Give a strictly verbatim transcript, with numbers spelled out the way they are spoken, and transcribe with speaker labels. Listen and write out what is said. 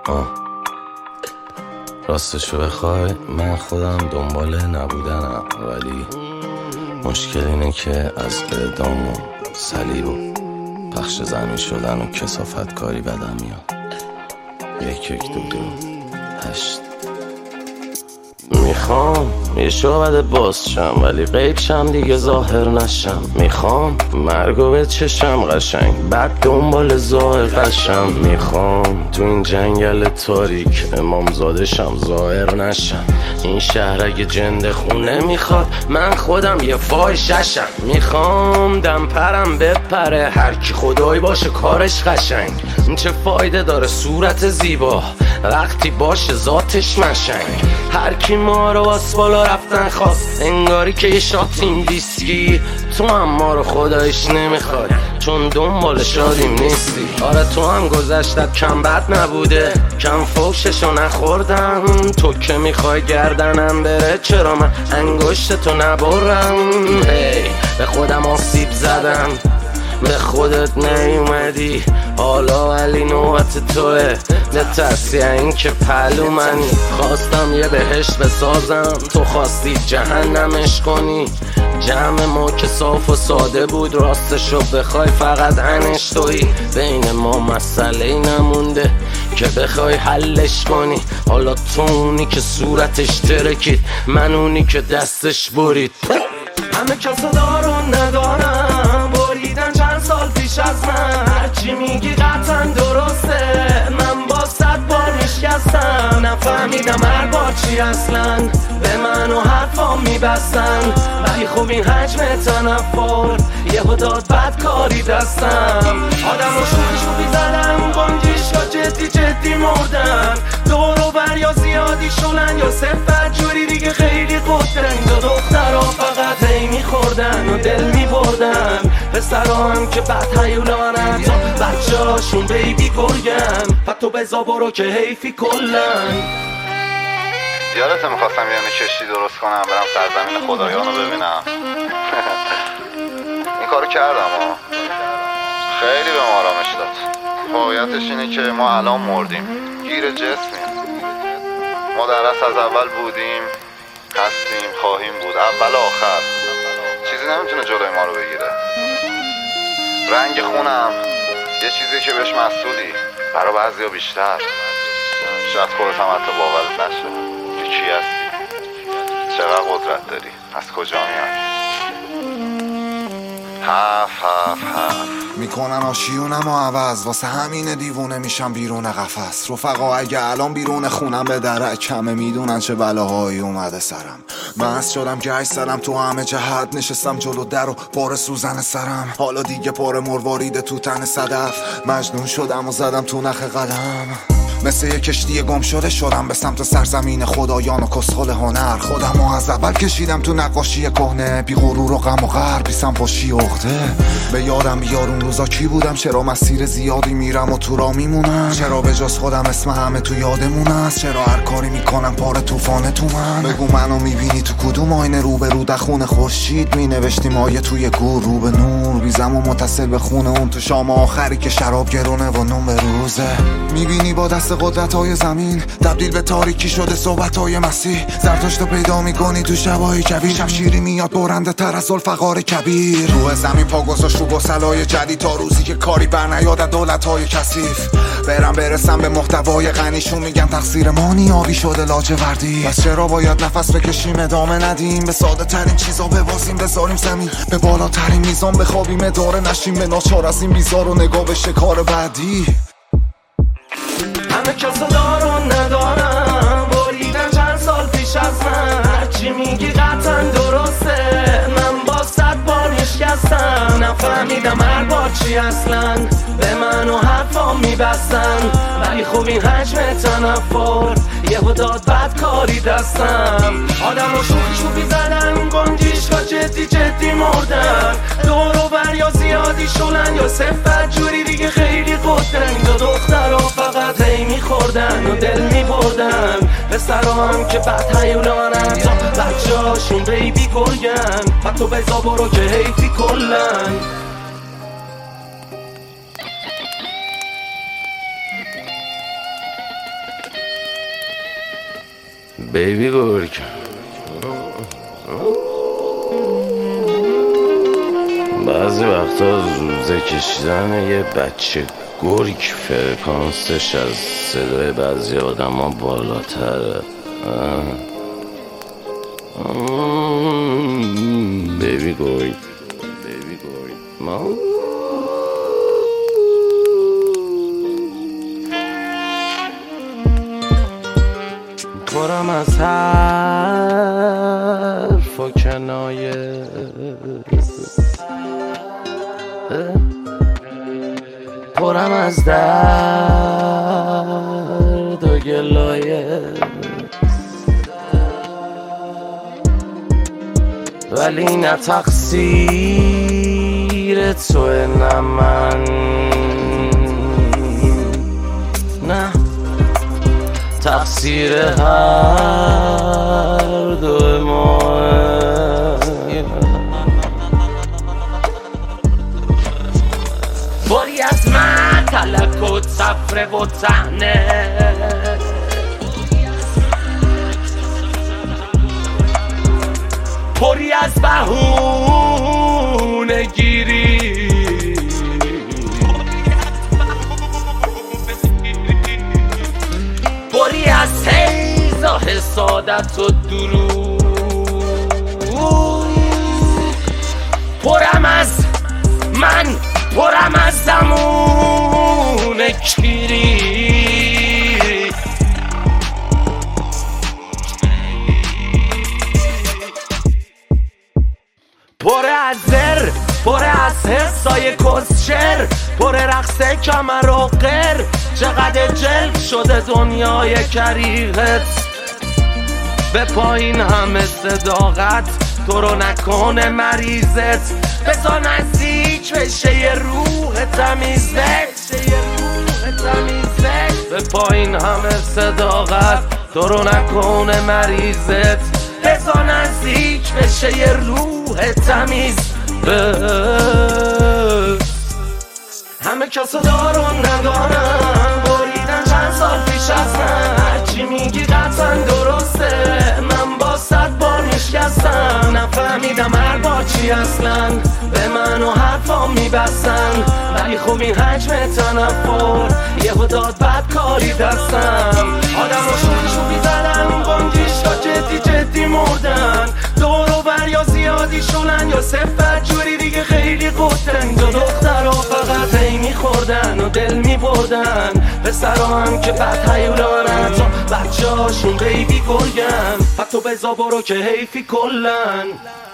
Speaker 1: آه. راستشو بخوای من خودم دنبال نبودنم، ولی مشکل اینه که از اعدام و صلیب و پخش زمین شدن و کثافت کاری بدم میاد. یک یک دو دو هشت. میخوام یه شعبده باز شم ولی غیب شم دیگه ظاهر نشم. میخوام مرگو به چشم قشنگ بعد دنبال ذائقه‌شم. میخوام تو این جنگل تاریک امامزاده شم ظاهر نشم. این شهر اگه جنده خونه میخواد من خودم یه فاحشه‌شم. میخوام دم پرم بپره هر کی خدایی باشه کارش قشنگ. چه فایده داره صورت زیبا وقتی باشه ذاتش مشنگ. هر کی ما رو واس بالا رفتن خواست انگاری که یه شاتیم دیسکی. تو هم ما رو خدایش نمیخواد چون دنبال شادیم نیستی. آره تو هم گذشتت کم بد نبوده کم فوششو نخوردم. تو که میخوای گردنم بره چرا من انگشت تو نبرم. هی به خودم آسیب زدم به خودت نیومدی حالا ولی نوبت توه. نترسی این که پلو منی. خواستم یه بهشت بسازم تو خواستی جهنمش کنی. جمع ما که صاف و ساده بود راستشو بخوای فقط انش تویی. بین ما مسئله نمونده که بخوای حلش کنی. حالا تو اونی که صورتش ترکید من اونی که دستش برید. همه کسا دارون ندارم بریدن چند سال پیش از من. هرچی میگی قطعا درسته من با صد بار نشکستم. نفهمیدم هر بار چی اصلا به من و حرفام میبستن. ولی خب این حجم تنفر یهو داد بدکاری دستم. آدم رو شوخی شوخی زدم گنجیشا جدی جدی مردن. دور و بر یا زیادی شلن یا صفت جوری دیگه خیلی قدرن. دو دختر ها فقط هی میخوردن و دل میبردن. پسر هم که بد هیولانن تا بچه هاشون بیبی گرگن. حتی بزا برو که حیفی کلن.
Speaker 2: یادته میخواستم یه کشتی درست کنم برم سرزمین خدایان رو ببینم. این کارو کردم ها. خیلی به ما آرامش داد. واقعیتش اینه که ما الان مردیم گیر جسمیم. ما در اصل از اول بودیم هستیم خواهیم بود اول آخر. چیزی نمیتونه جلوی ما رو بگیره. رنگ خونم یه چیزی که بهش مسئولی برای بعضیا بیشتر. شاید خودت هم حتی باورت نشه که چی هستی چقدر قدرت داری از کجا میای. هف هف هف
Speaker 3: میکنن آشیونم و عوض واسه همین دیوونه میشم بیرون قفس. رفقا اگه الان بیرون خونم به درک کمه میدونن چه بلاهایی اومده سرم. مست شدم گشت زدم تو همه جهت نشستم جلو در و پاره سوزن سرم. حالا دیگه پاره مروارید تو تن صدف. مجنون شدم و زدم تو نخ قدم. مثل یه کشتی گم شده شدم به سمت سرزمین خدایان و کسخل هنر. خودم و از اول کشیدم تو نقاشی کهنه بی غرور و غم و غر بی سنپاشی عقده. به یادم بیار اون روزا کی بودم چرا مسیر زیادی میرم و تو را میمونم. چرا به جز خودم اسم همه تو یادمون است. چرا هر کاری میکنم پاره طوفانه تو من. بگو منو میبینی تو کدوم آینه رو به رو دخون خورشید مینوشتیم آیه توی گور رو به نور. بیزم و متصل به خونه اون تو شام آخری که شراب گرونه و نون به روزه. میبینی با دست قدرت های زمین تبدیل به تاریکی شده صحبت های مسیح. زرتشت پیدا میکنی تو شبای کبیر. شمشیری میاد برنده تر از ذوالفقار کبیر. روح زمین پا گذاشت رو گسلای جدید تا روزی که کاری بر نیاد از دولت های کثیف. برم برسم به محتوای غنیشون میگم تقصیر ما نیابی شده لاجوردی. پس چرا باید نفس بکشیم ادامه ندیم به ساده ترین چیزا ببازیم بذاریم زمین به بالاترین میزان بخوابیم اداره نشیم به ناچار از این بیزار و نگاه به شکار بعدی.
Speaker 4: همه کسا دارون ندارم بریدن چند سال پیش از من. هرچی میگی قطعا درسته من با صد بار نشکستم. نفهمیدم هر بار چی اصلا به من و حرفام میبستن. ولی خب این حجم تنفر یهو داد بدکاری دستم. آدم رو شوخی شوخی زدن گنجیشا جدی جدی مردن. دور و بر یا زیادی شلن یا صفت جوری دیگه خیلی قدرن. دو دختر ها فقط هی میخوردن و دل میبردن. پسر هم که بد هیولانن تا بچه هاشون بیبی گرگن. حتی بزا برو که حیفی کلن.
Speaker 1: بیبی گرگ بعضی وقتا روزه کشیدن یه بچه گرگ فرکانسش از صدای بعضی آدم ها بالاتره. بیبی گرگ بیبی گرگ ما پرم از حرف و کنایه پرم از درد و گلایه ولی نه تقصیر توه نه من نه تقصیر هر دو ما باری از من تلک و تفره و تهنه پری از بهونه گیری پری از حیز و حسادت و دروغ پرم از من پرم از زمون کیری پر از زر پر از حسای کسشر پر رقص کمر و قر چقدر جلد شده دنیای کریغت به پایین همه صداقت تو رو نکنه مریضت بذار نزدیک بشه یه روح تمیزت به پایین همه صداقت تو رو نکنه مریضت بذار نزدیک بشه یه روح تمیز همه کسا دارون ندارم بریدن چند سال پیش از من چی میگی قطعا درسته من با صد بار میشکستم نفهمیدم هر بار چی اصلا به من و حرفا میبستن ولی خب این حجم تنفر یهو داد بدکاری دستم آدم رو شوی شوی زدن بانگیش تا جدی جدی مردن دور و بر یا زیادی شلن یا صفت جوری دیگه خیلی قدرن دو دختر رو فقط هی میخوردن و دل میبردن پسر هم که بد هیولانن تا بچه هاشون بیبی گرگن فقط تو بزا برو که حیفی کلن